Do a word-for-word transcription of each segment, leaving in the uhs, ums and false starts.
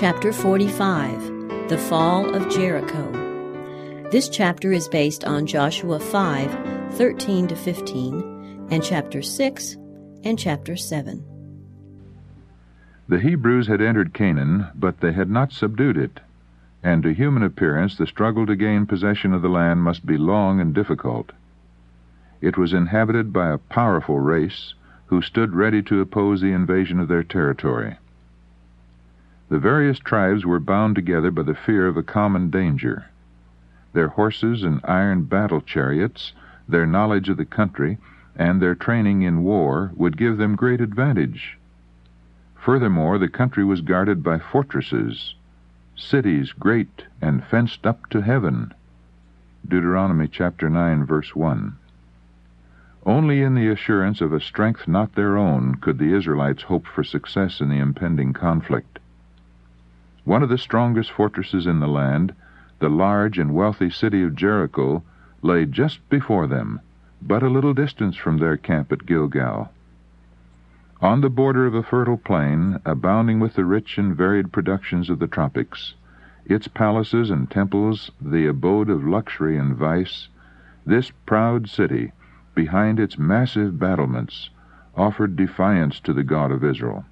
Chapter forty-five, The Fall of Jericho. This chapter is based on Joshua five, thirteen to fifteen, and chapter six and chapter seven. The Hebrews had entered Canaan, but they had not subdued it, and to human appearance the struggle to gain possession of the land must be long and difficult. It was inhabited by a powerful race who stood ready to oppose the invasion of their territory. The various tribes were bound together by the fear of a common danger. Their horses and iron battle chariots, their knowledge of the country, and their training in war would give them great advantage. Furthermore, the country was guarded by fortresses, cities great and fenced up to heaven. Deuteronomy chapter nine, verse one. Only in the assurance of a strength not their own could the Israelites hope for success in the impending conflict. One of the strongest fortresses in the land, the large and wealthy city of Jericho, lay just before them, but a little distance from their camp at Gilgal. On the border of a fertile plain, abounding with the rich and varied productions of the tropics, its palaces and temples the abode of luxury and vice, this proud city, behind its massive battlements, offered defiance to the God of Israel.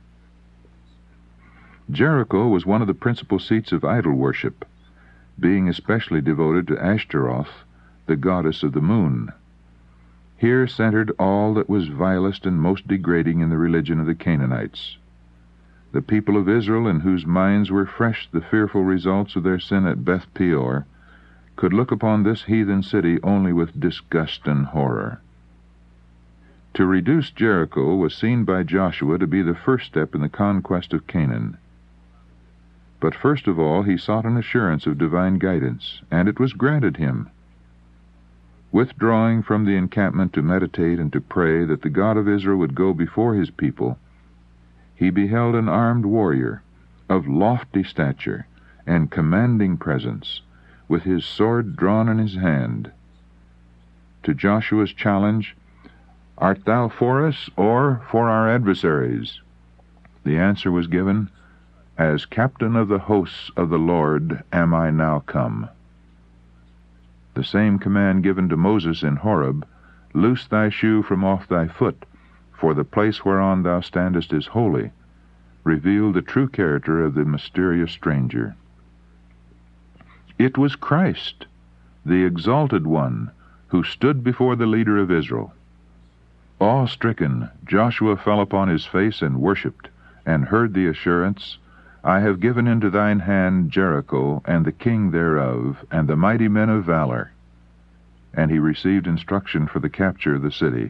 Jericho was one of the principal seats of idol worship, being especially devoted to Ashtaroth, the goddess of the moon. Here centered all that was vilest and most degrading in the religion of the Canaanites. The people of Israel, in whose minds were fresh the fearful results of their sin at Beth Peor, could look upon this heathen city only with disgust and horror. To reduce Jericho was seen by Joshua to be the first step in the conquest of Canaan. But first of all he sought an assurance of divine guidance, and it was granted him. Withdrawing from the encampment to meditate and to pray that the God of Israel would go before his people, he beheld an armed warrior of lofty stature and commanding presence, with his sword drawn in his hand. To Joshua's challenge, "Art thou for us or for our adversaries?" the answer was given, "As captain of the hosts of the Lord am I now come." The same command given to Moses in Horeb, "Loose thy shoe from off thy foot, for the place whereon thou standest is holy," revealed the true character of the mysterious stranger. It was Christ, the exalted one, who stood before the leader of Israel. Awe-stricken, Joshua fell upon his face and worshipped, and heard the assurance, "I have given into thine hand Jericho, and the king thereof, and the mighty men of valor." And he received instruction for the capture of the city.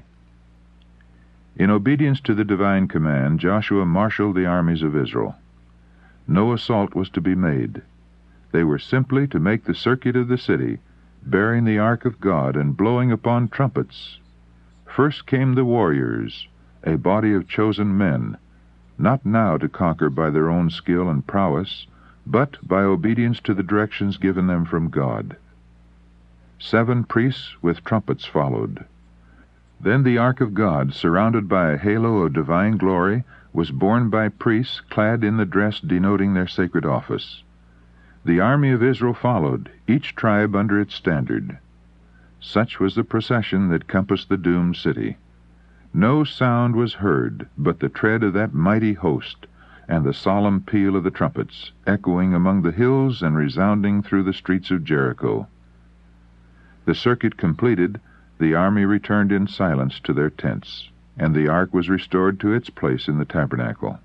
In obedience to the divine command, Joshua marshaled the armies of Israel. No assault was to be made. They were simply to make the circuit of the city, bearing the ark of God and blowing upon trumpets. First came the warriors, a body of chosen men, not now to conquer by their own skill and prowess, but by obedience to the directions given them from God. Seven priests with trumpets followed. Then the ark of God, surrounded by a halo of divine glory, was borne by priests clad in the dress denoting their sacred office. The army of Israel followed, each tribe under its standard. Such was the procession that compassed the doomed city. No sound was heard but the tread of that mighty host, and the solemn peal of the trumpets, echoing among the hills and resounding through the streets of Jericho. The circuit completed, the army returned in silence to their tents, and the ark was restored to its place in the tabernacle.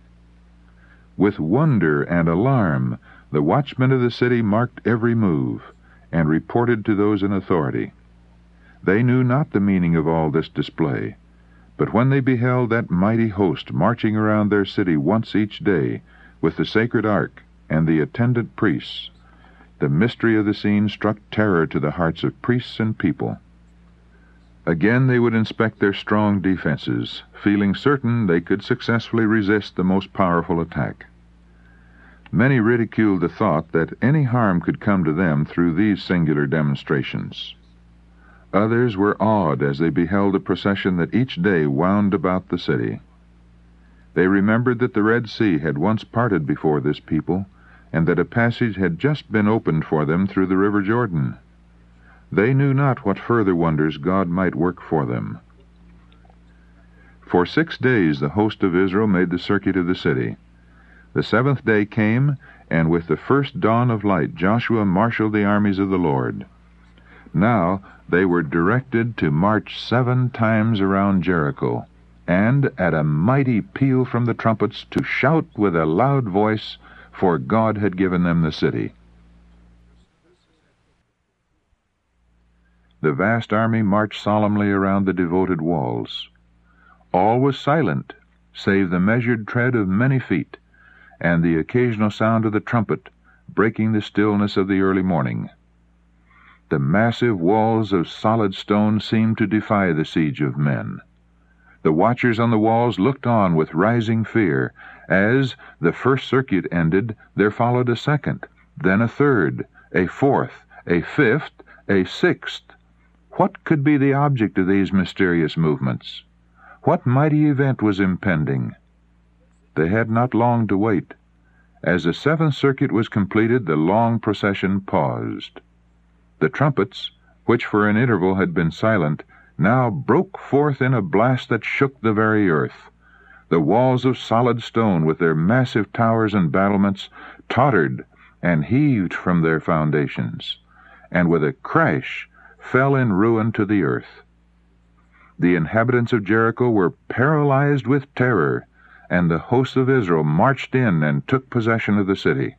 With wonder and alarm, the watchmen of the city marked every move, and reported to those in authority. They knew not the meaning of all this display, but when they beheld that mighty host marching around their city once each day, with the sacred ark and the attendant priests, the mystery of the scene struck terror to the hearts of priests and people. Again they would inspect their strong defenses, feeling certain they could successfully resist the most powerful attack. Many ridiculed the thought that any harm could come to them through these singular demonstrations. Others were awed as they beheld the procession that each day wound about the city. They remembered that the Red Sea had once parted before this people, and that a passage had just been opened for them through the river Jordan. They knew not what further wonders God might work for them. For six days the host of Israel made the circuit of the city. The seventh day came, and with the first dawn of light Joshua marshaled the armies of the Lord. Now they were directed to march seven times around Jericho, and at a mighty peal from the trumpets to shout with a loud voice, for God had given them the city. The vast army marched solemnly around the devoted walls. All was silent, save the measured tread of many feet, and the occasional sound of the trumpet, breaking the stillness of the early morning. The massive walls of solid stone seemed to defy the siege of men. The watchers on the walls looked on with rising fear. As the first circuit ended, there followed a second, then a third, a fourth, a fifth, a sixth. What could be the object of these mysterious movements? What mighty event was impending? They had not long to wait. As the seventh circuit was completed, the long procession paused. The trumpets, which for an interval had been silent, now broke forth in a blast that shook the very earth. The walls of solid stone, with their massive towers and battlements, tottered and heaved from their foundations, and with a crash fell in ruin to the earth. The inhabitants of Jericho were paralyzed with terror, and the hosts of Israel marched in and took possession of the city.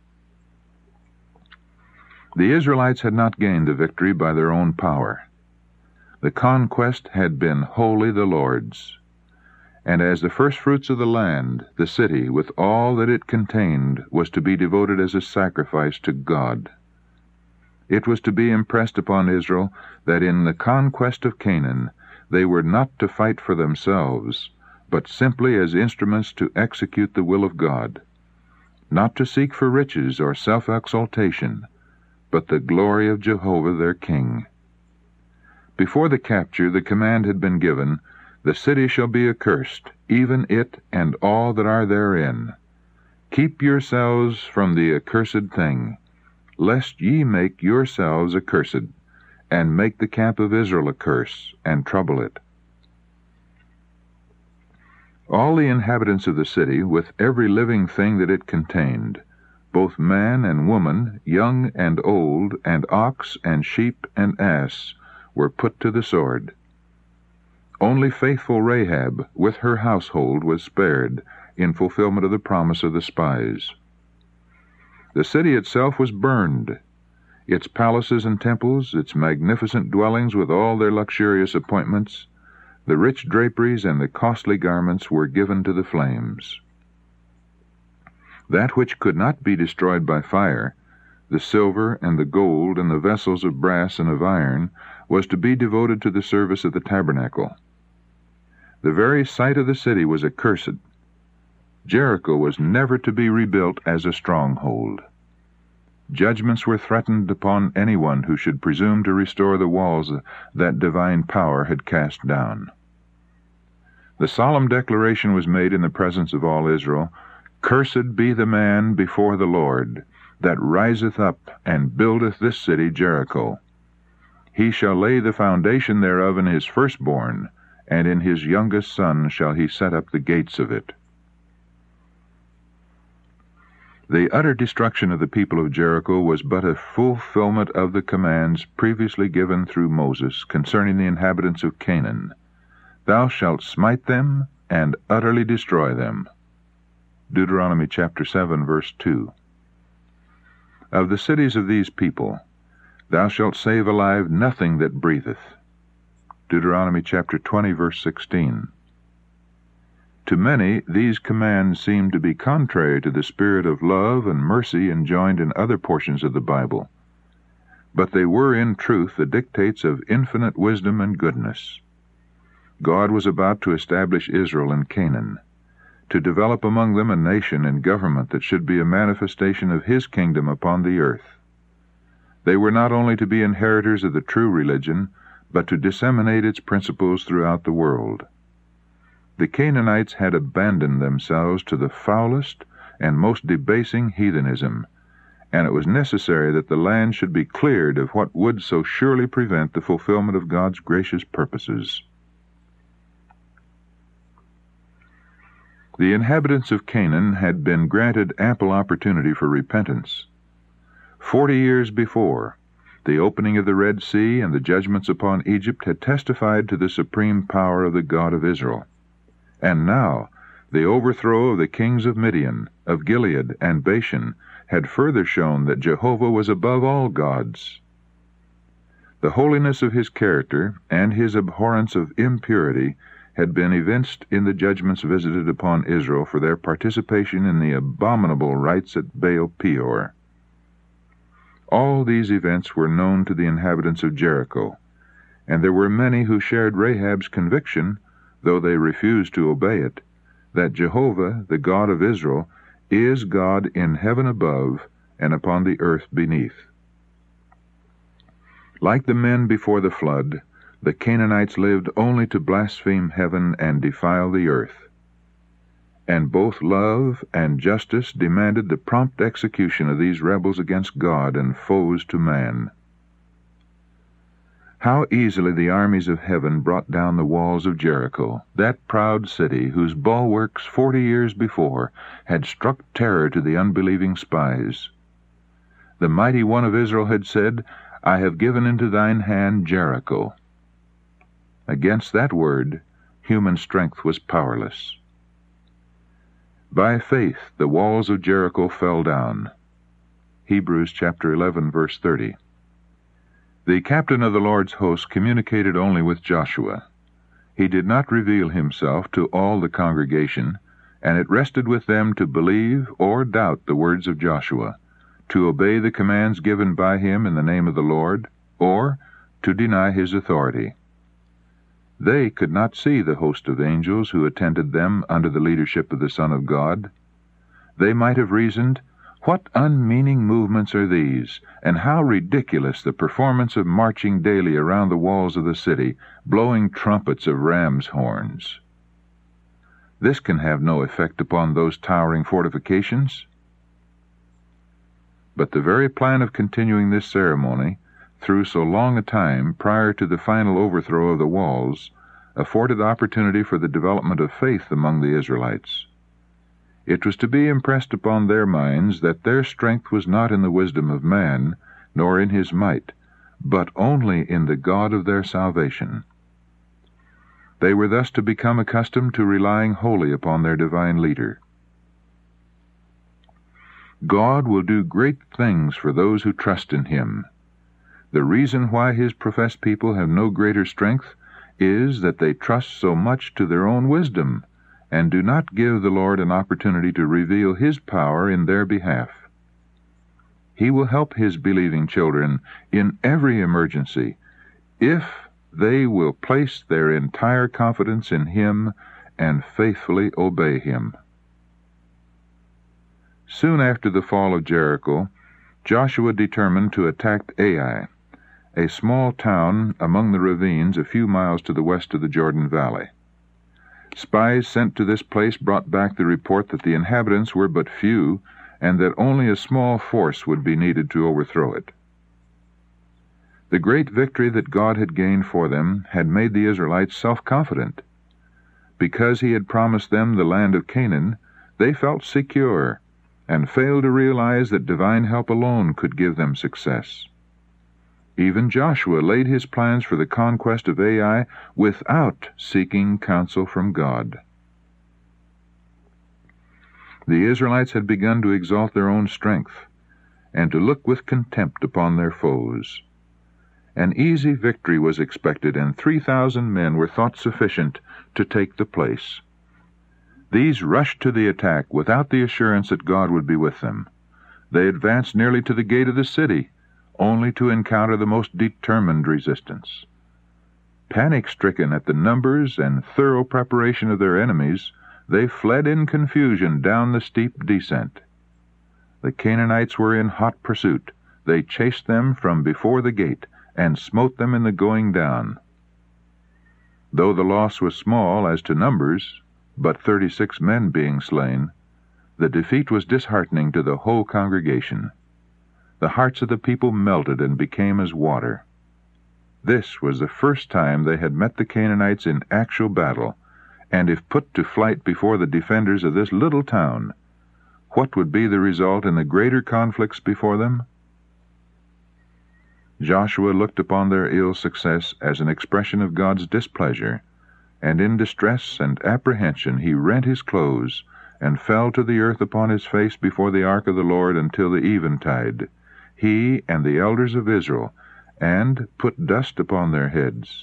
The Israelites had not gained the victory by their own power. The conquest had been wholly the Lord's, and as the firstfruits of the land, the city, with all that it contained, was to be devoted as a sacrifice to God. It was to be impressed upon Israel that in the conquest of Canaan they were not to fight for themselves, but simply as instruments to execute the will of God, not to seek for riches or self-exaltation, but the glory of Jehovah their King. Before the capture the command had been given, "The city shall be accursed, even it and all that are therein. Keep yourselves from the accursed thing, lest ye make yourselves accursed, and make the camp of Israel a curse, and trouble it." All the inhabitants of the city, with every living thing that it contained, both man and woman, young and old, and ox and sheep and ass, were put to the sword. Only faithful Rahab, with her household, was spared, in fulfillment of the promise of the spies. The city itself was burned. Its palaces and temples, its magnificent dwellings with all their luxurious appointments, the rich draperies and the costly garments were given to the flames. That which could not be destroyed by fire, the silver and the gold and the vessels of brass and of iron, was to be devoted to the service of the tabernacle. The very site of the city was accursed. Jericho was never to be rebuilt as a stronghold. Judgments were threatened upon anyone who should presume to restore the walls that divine power had cast down. The solemn declaration was made in the presence of all Israel, "Cursed be the man before the Lord, that riseth up and buildeth this city Jericho. He shall lay the foundation thereof in his firstborn, and in his youngest son shall he set up the gates of it." The utter destruction of the people of Jericho was but a fulfillment of the commands previously given through Moses concerning the inhabitants of Canaan. "Thou shalt smite them and utterly destroy them." Deuteronomy chapter seven, verse two. Of the cities of these people, "Thou shalt save alive nothing that breatheth." Deuteronomy chapter twenty, verse sixteen. To many, these commands seem to be contrary to the spirit of love and mercy enjoined in other portions of the Bible, but they were in truth the dictates of infinite wisdom and goodness. God was about to establish Israel in Canaan, to develop among them a nation and government that should be a manifestation of His kingdom upon the earth. They were not only to be inheritors of the true religion, but to disseminate its principles throughout the world. The Canaanites had abandoned themselves to the foulest and most debasing heathenism, and it was necessary that the land should be cleared of what would so surely prevent the fulfillment of God's gracious purposes. The inhabitants of Canaan had been granted ample opportunity for repentance. Forty years before, the opening of the Red Sea and the judgments upon Egypt had testified to the supreme power of the God of Israel. And now, the overthrow of the kings of Midian, of Gilead, and Bashan had further shown that Jehovah was above all gods. The holiness of his character and his abhorrence of impurity had been evinced in the judgments visited upon Israel for their participation in the abominable rites at Baal Peor. All these events were known to the inhabitants of Jericho, and there were many who shared Rahab's conviction, though they refused to obey it, that Jehovah, the God of Israel, is God in heaven above and upon the earth beneath. Like the men before the flood, the Canaanites lived only to blaspheme heaven and defile the earth. And both love and justice demanded the prompt execution of these rebels against God and foes to man. How easily the armies of heaven brought down the walls of Jericho, that proud city whose bulwarks forty years before had struck terror to the unbelieving spies. The mighty one of Israel had said, "I have given into thine hand Jericho." Against that word, human strength was powerless. By faith the walls of Jericho fell down. Hebrews chapter eleven, verse thirty. The captain of the Lord's host communicated only with Joshua. He did not reveal himself to all the congregation, and it rested with them to believe or doubt the words of Joshua, to obey the commands given by him in the name of the Lord, or to deny his authority. They could not see the host of angels who attended them under the leadership of the Son of God. They might have reasoned, "What unmeaning movements are these, and how ridiculous the performance of marching daily around the walls of the city, blowing trumpets of ram's horns. This can have no effect upon those towering fortifications." But the very plan of continuing this ceremony through so long a time prior to the final overthrow of the walls afforded opportunity for the development of faith among the Israelites. It was to be impressed upon their minds that their strength was not in the wisdom of man, nor in his might, but only in the God of their salvation. They were thus to become accustomed to relying wholly upon their divine leader. God will do great things for those who trust in him. The reason why his professed people have no greater strength is that they trust so much to their own wisdom, and do not give the Lord an opportunity to reveal his power in their behalf. He will help his believing children in every emergency, if they will place their entire confidence in him and faithfully obey him. Soon after the fall of Jericho, Joshua determined to attack Ai, a small town among the ravines a few miles to the west of the Jordan Valley. Spies sent to this place brought back the report that the inhabitants were but few, and that only a small force would be needed to overthrow it. The great victory that God had gained for them had made the Israelites self-confident. Because he had promised them the land of Canaan, they felt secure, and failed to realize that divine help alone could give them success. Even Joshua laid his plans for the conquest of Ai without seeking counsel from God. The Israelites had begun to exalt their own strength, and to look with contempt upon their foes. An easy victory was expected, and three thousand men were thought sufficient to take the place. These rushed to the attack without the assurance that God would be with them. They advanced nearly to the gate of the city, only to encounter the most determined resistance. Panic-stricken at the numbers and thorough preparation of their enemies, they fled in confusion down the steep descent. The Canaanites were in hot pursuit. They chased them from before the gate, and smote them in the going down. Though the loss was small as to numbers, but thirty-six men being slain, the defeat was disheartening to the whole congregation. The hearts of the people melted and became as water. This was the first time they had met the Canaanites in actual battle, and if put to flight before the defenders of this little town, what would be the result in the greater conflicts before them? Joshua looked upon their ill success as an expression of God's displeasure, and in distress and apprehension he rent his clothes, and fell to the earth upon his face before the ark of the Lord until the eventide, he and the elders of Israel, and put dust upon their heads.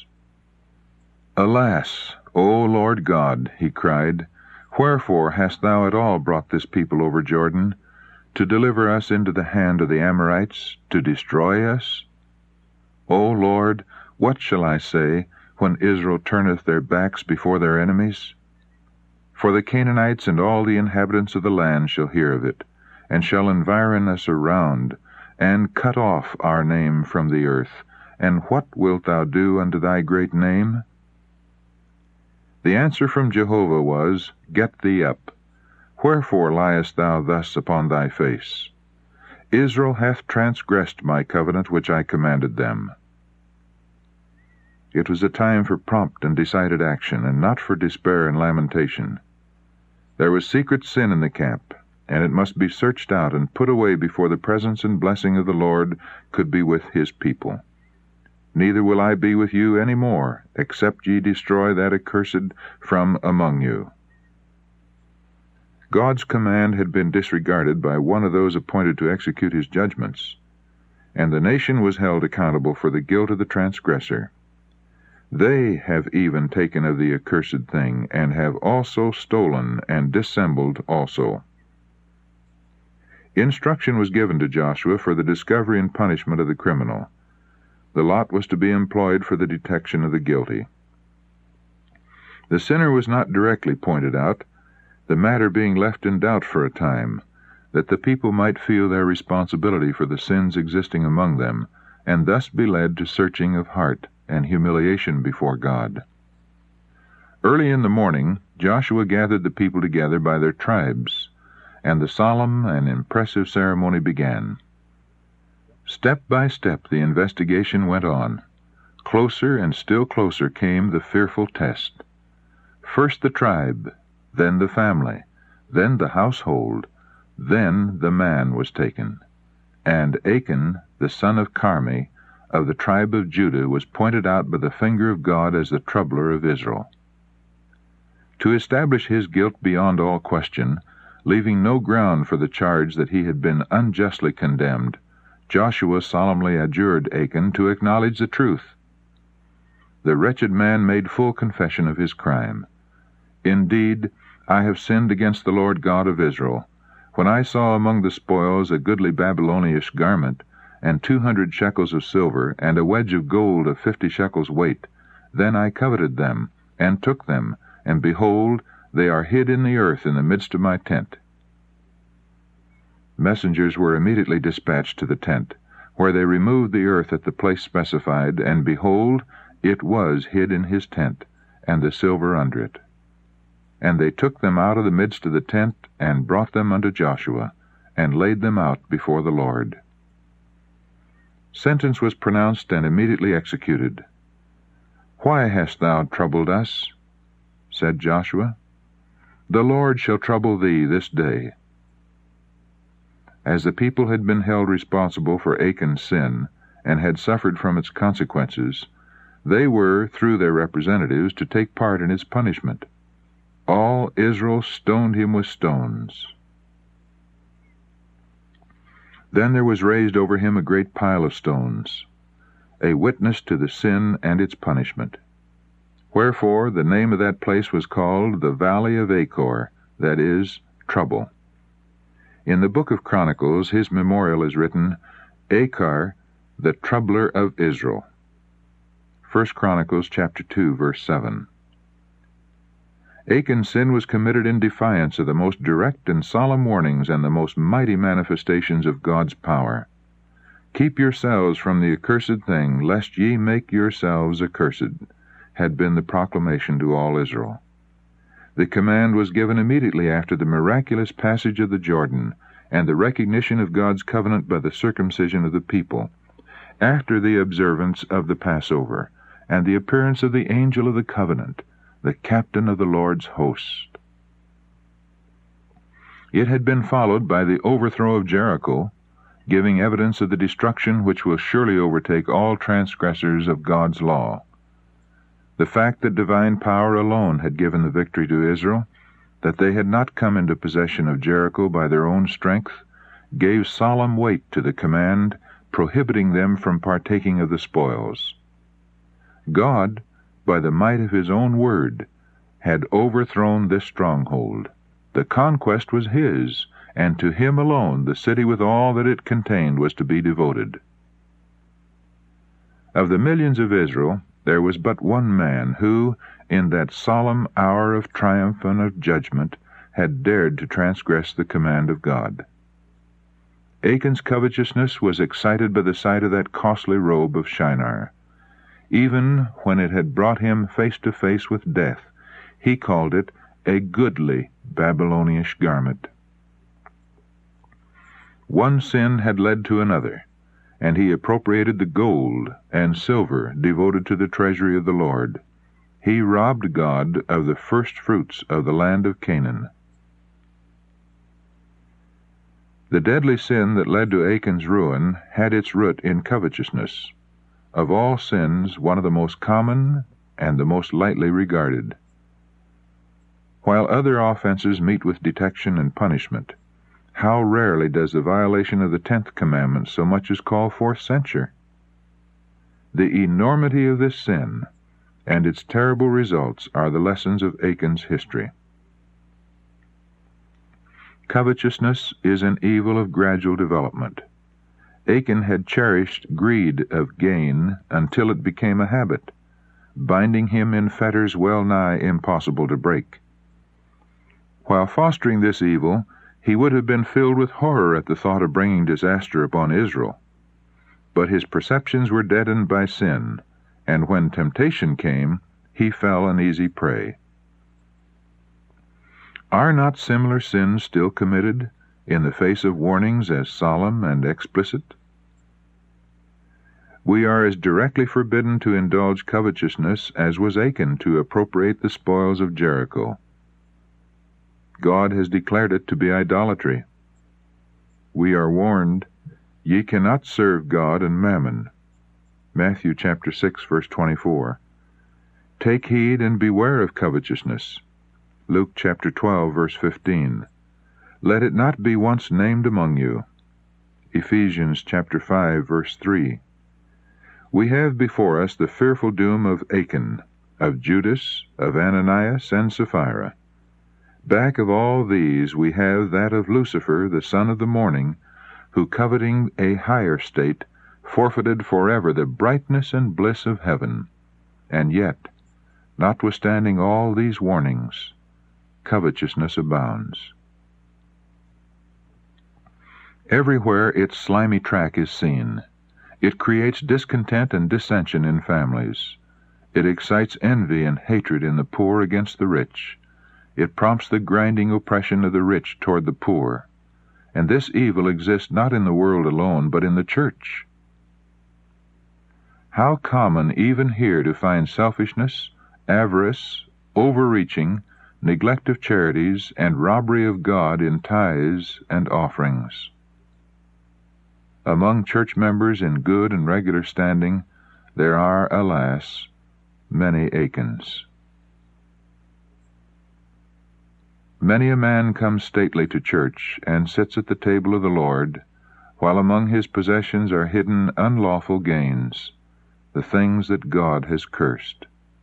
Alas, O Lord God, he cried, wherefore hast thou at all brought this people over Jordan, to deliver us into the hand of the Amorites, to destroy us? O Lord, what shall I say, when Israel turneth their backs before their enemies? For the Canaanites and all the inhabitants of the land shall hear of it, and shall environ us around, and cut off our name from the earth. And what wilt thou do unto thy great name? The answer from Jehovah was, Get thee up. Wherefore liest thou thus upon thy face? Israel hath transgressed my covenant which I commanded them. It was a time for prompt and decided action, and not for despair and lamentation. There was secret sin in the camp, and it must be searched out and put away before the presence and blessing of the Lord could be with his people. Neither will I be with you any more, except ye destroy that accursed from among you. God's command had been disregarded by one of those appointed to execute his judgments, and the nation was held accountable for the guilt of the transgressor. They have even taken of the accursed thing, and have also stolen and dissembled also. Instruction was given to Joshua for the discovery and punishment of the criminal. The lot was to be employed for the detection of the guilty. The sinner was not directly pointed out, the matter being left in doubt for a time, that the people might feel their responsibility for the sins existing among them, and thus be led to searching of heart and humiliation before God. Early in the morning, Joshua gathered the people together by their tribes, and the solemn and impressive ceremony began. Step by step the investigation went on. Closer and still closer came the fearful test. First the tribe, then the family, then the household, then the man was taken. And Achan, the son of Carmi, of the tribe of Judah, was pointed out by the finger of God as the troubler of Israel. To establish his guilt beyond all question, leaving no ground for the charge that he had been unjustly condemned, Joshua solemnly adjured Achan to acknowledge the truth. The wretched man made full confession of his crime. Indeed, I have sinned against the Lord God of Israel. When I saw among the spoils a goodly Babylonish garment, and two hundred shekels of silver, and a wedge of gold of fifty shekels weight, then I coveted them, and took them, and behold, they are hid in the earth in the midst of my tent. Messengers were immediately dispatched to the tent, where they removed the earth at the place specified, and behold, it was hid in his tent, and the silver under it. And they took them out of the midst of the tent, and brought them unto Joshua, and laid them out before the Lord. Sentence was pronounced and immediately executed. Why hast thou troubled us? Said Joshua. The Lord shall trouble thee this day. As the people had been held responsible for Achan's sin, and had suffered from its consequences, they were, through their representatives, to take part in its punishment. All Israel stoned him with stones. Then there was raised over him a great pile of stones, a witness to the sin and its punishment. Wherefore the name of that place was called the Valley of Achor, that is, Trouble. In the book of Chronicles his memorial is written, Achor, the troubler of Israel. First Chronicles chapter two, verse seven. Achan's sin was committed in defiance of the most direct and solemn warnings and the most mighty manifestations of God's power. Keep yourselves from the accursed thing, lest ye make yourselves accursed, had been the proclamation to all Israel. The command was given immediately after the miraculous passage of the Jordan and the recognition of God's covenant by the circumcision of the people, after the observance of the Passover, and the appearance of the angel of the covenant, the captain of the Lord's host. It had been followed by the overthrow of Jericho, giving evidence of the destruction which will surely overtake all transgressors of God's law. The fact that divine power alone had given the victory to Israel, that they had not come into possession of Jericho by their own strength, gave solemn weight to the command prohibiting them from partaking of the spoils. God, by the might of his own word, had overthrown this stronghold. The conquest was his, and to him alone the city with all that it contained was to be devoted. Of the millions of Israel, there was but one man who, in that solemn hour of triumph and of judgment, had dared to transgress the command of God. Achan's covetousness was excited by the sight of that costly robe of Shinar. Even when it had brought him face to face with death, he called it a goodly Babylonish garment. One sin had led to another, and he appropriated the gold and silver devoted to the treasury of the Lord. He robbed God of the first fruits of the land of Canaan. The deadly sin that led to Achan's ruin had its root in covetousness, of all sins one of the most common and the most lightly regarded. While other offenses meet with detection and punishment, how rarely does the violation of the tenth commandment so much as call forth censure? The enormity of this sin and its terrible results are the lessons of Achan's history. Covetousness is an evil of gradual development. Achan had cherished greed of gain until it became a habit, binding him in fetters well nigh impossible to break. While fostering this evil, he would have been filled with horror at the thought of bringing disaster upon Israel. But his perceptions were deadened by sin, and when temptation came, he fell an easy prey. Are not similar sins still committed, in the face of warnings as solemn and explicit? We are as directly forbidden to indulge covetousness as was Achan to appropriate the spoils of Jericho. God has declared it to be idolatry. We are warned, "Ye cannot serve God and mammon." Matthew chapter six, verse twenty-four. Take heed and beware of covetousness. Luke chapter twelve, verse fifteen. Let it not be once named among you. Ephesians chapter five, verse three. We have before us the fearful doom of Achan, of Judas, of Ananias, and Sapphira. Back of all these we have that of Lucifer, the son of the morning, who, coveting a higher state, forfeited forever the brightness and bliss of heaven. And yet, notwithstanding all these warnings, covetousness abounds. Everywhere its slimy track is seen. It creates discontent and dissension in families. It excites envy and hatred in the poor against the rich. It prompts the grinding oppression of the rich toward the poor. And this evil exists not in the world alone, but in the church. How common even here to find selfishness, avarice, overreaching, neglect of charities, and robbery of God in tithes and offerings. Among church members in good and regular standing, there are, alas, many Achans. Many a man comes stately to church, and sits at the table of the Lord, while among his possessions are hidden unlawful gains, the things that God has cursed.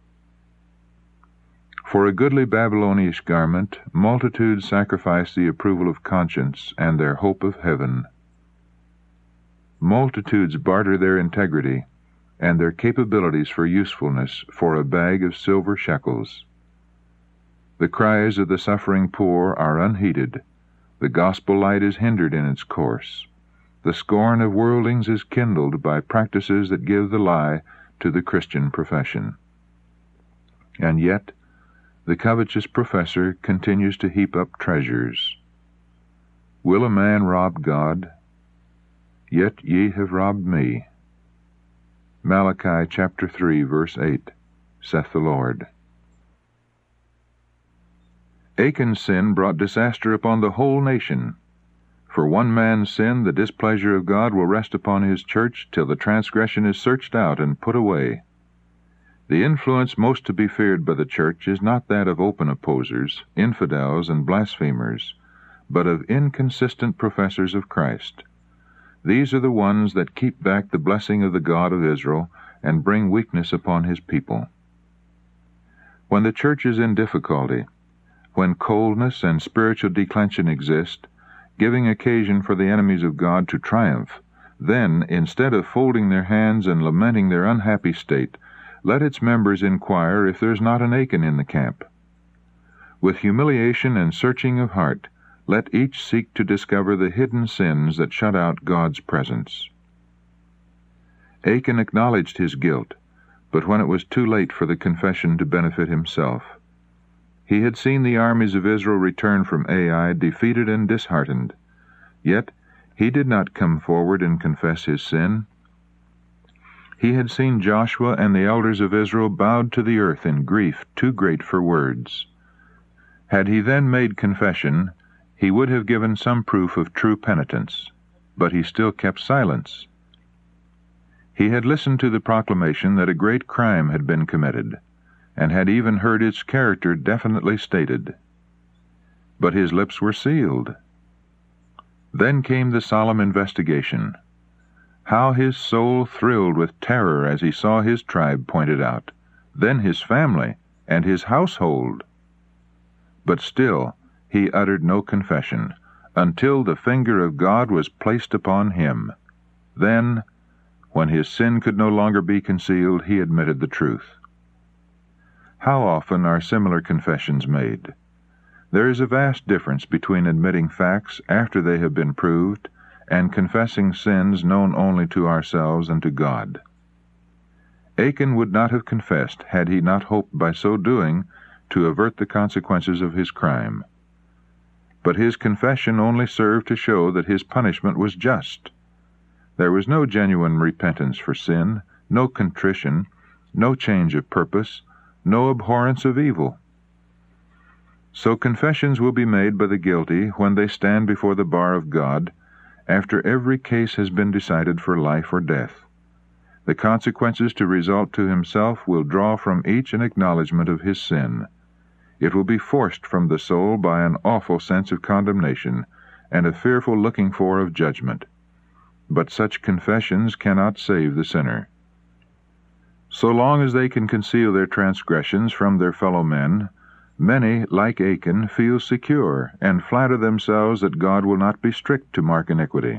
For a goodly Babylonish garment, multitudes sacrifice the approval of conscience and their hope of heaven. Multitudes barter their integrity and their capabilities for usefulness for a bag of silver shekels. The cries of the suffering poor are unheeded. The gospel light is hindered in its course. The scorn of worldlings is kindled by practices that give the lie to the Christian profession. And yet, The covetous professor continues to heap up treasures. Will a man rob God? Yet ye have robbed me. Malachi chapter three, verse eight, saith the Lord. Achan's sin brought disaster upon the whole nation. For one man's sin, the displeasure of God will rest upon his church till the transgression is searched out and put away. The influence most to be feared by the church is not that of open opposers, infidels, and blasphemers, but of inconsistent professors of Christ. These are the ones that keep back the blessing of the God of Israel and bring weakness upon his people. When the church is in difficulty, when coldness and spiritual declension exist, giving occasion for the enemies of God to triumph, then, instead of folding their hands and lamenting their unhappy state, let its members inquire if there is not an Achan in the camp. With humiliation and searching of heart, let each seek to discover the hidden sins that shut out God's presence. Achan acknowledged his guilt, but when it was too late for the confession to benefit himself. He had seen the armies of Israel return from Ai defeated and disheartened, yet he did not come forward and confess his sin. He had seen Joshua and the elders of Israel bowed to the earth in grief too great for words. Had he then made confession, he would have given some proof of true penitence, but he still kept silence. He had listened to the proclamation that a great crime had been committed, and had even heard its character definitely stated. But his lips were sealed. Then came the solemn investigation. How his soul thrilled with terror as he saw his tribe pointed out, then his family and his household. But still he uttered no confession, until the finger of God was placed upon him. Then, when his sin could no longer be concealed, he admitted the truth. How often are similar confessions made? There is a vast difference between admitting facts after they have been proved and confessing sins known only to ourselves and to God. Achan would not have confessed had he not hoped by so doing to avert the consequences of his crime. But his confession only served to show that his punishment was just. There was no genuine repentance for sin, no contrition, no change of purpose, no abhorrence of evil. So confessions will be made by the guilty when they stand before the bar of God, after every case has been decided for life or death. The consequences to result to himself will draw from each an acknowledgment of his sin. It will be forced from the soul by an awful sense of condemnation and a fearful looking for of judgment. But such confessions cannot save the sinner. So long as they can conceal their transgressions from their fellow men, many, like Achan, feel secure and flatter themselves that God will not be strict to mark iniquity.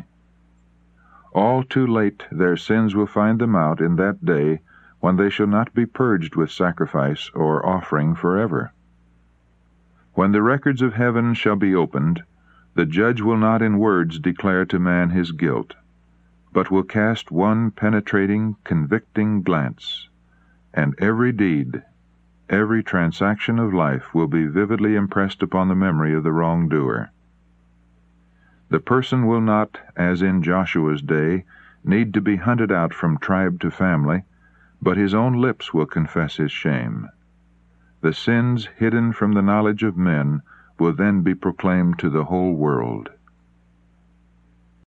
All too late their sins will find them out in that day when they shall not be purged with sacrifice or offering forever. When the records of heaven shall be opened, the judge will not in words declare to man his guilt, but will cast one penetrating, convicting glance, and every deed, every transaction of life will be vividly impressed upon the memory of the wrongdoer. The person will not, as in Joshua's day, need to be hunted out from tribe to family, but his own lips will confess his shame. The sins hidden from the knowledge of men will then be proclaimed to the whole world.